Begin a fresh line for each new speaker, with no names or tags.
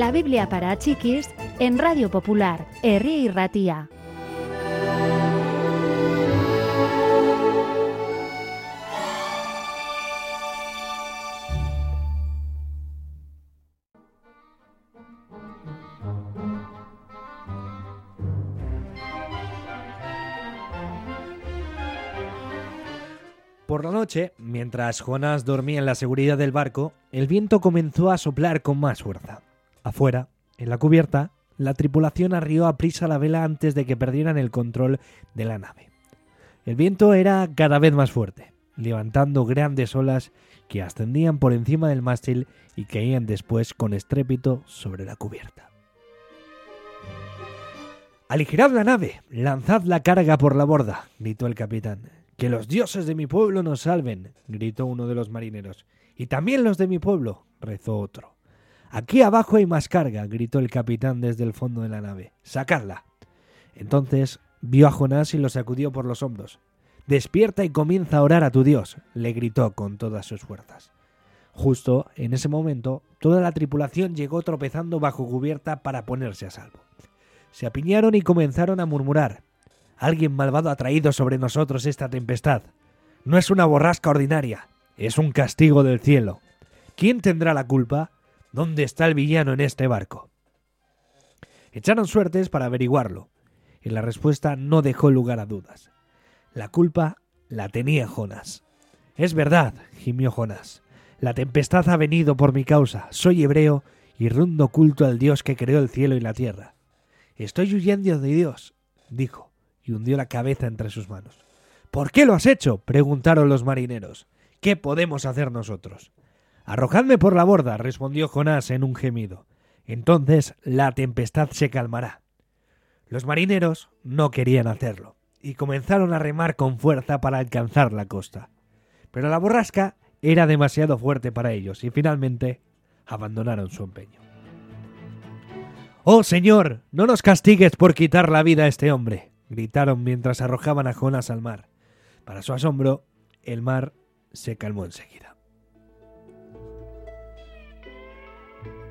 La Biblia para chiquis en Radio Popular, Herri Irratia.
Por la noche, mientras Jonás dormía en la seguridad del barco, el viento comenzó a soplar con más fuerza. Afuera, en la cubierta, la tripulación arrió aprisa la vela antes de que perdieran el control de la nave. El viento era cada vez más fuerte, levantando grandes olas que ascendían por encima del mástil y caían después con estrépito sobre la cubierta. «¡Aligerad la nave! ¡Lanzad la carga por la borda!», gritó el capitán. «¡Que los dioses de mi pueblo nos salven!», gritó uno de los marineros. «Y también los de mi pueblo», rezó otro. «Aquí abajo hay más carga», gritó el capitán desde el fondo de la nave. «¡Sacadla!». Entonces vio a Jonás y lo sacudió por los hombros. «Despierta y comienza a orar a tu Dios», le gritó con todas sus fuerzas. Justo en ese momento, toda la tripulación llegó tropezando bajo cubierta para ponerse a salvo. Se apiñaron y comenzaron a murmurar. «Alguien malvado ha traído sobre nosotros esta tempestad. No es una borrasca ordinaria, es un castigo del cielo. ¿Quién tendrá la culpa? ¿Dónde está el villano en este barco?». Echaron suertes para averiguarlo, y la respuesta no dejó lugar a dudas. La culpa la tenía Jonás. «Es verdad», gimió Jonás. «La tempestad ha venido por mi causa. Soy hebreo y rindo culto al Dios que creó el cielo y la tierra». «Estoy huyendo de Dios», dijo, y hundió la cabeza entre sus manos. «¿Por qué lo has hecho?», preguntaron los marineros. «¿Qué podemos hacer nosotros?». «Arrojadme por la borda», respondió Jonás en un gemido. «Entonces la tempestad se calmará». Los marineros no querían hacerlo, y comenzaron a remar con fuerza para alcanzar la costa. Pero la borrasca era demasiado fuerte para ellos, y finalmente abandonaron su empeño. «¡Oh, Señor, no nos castigues por quitar la vida a este hombre!», gritaron mientras arrojaban a Jonás al mar. Para su asombro, el mar se calmó enseguida.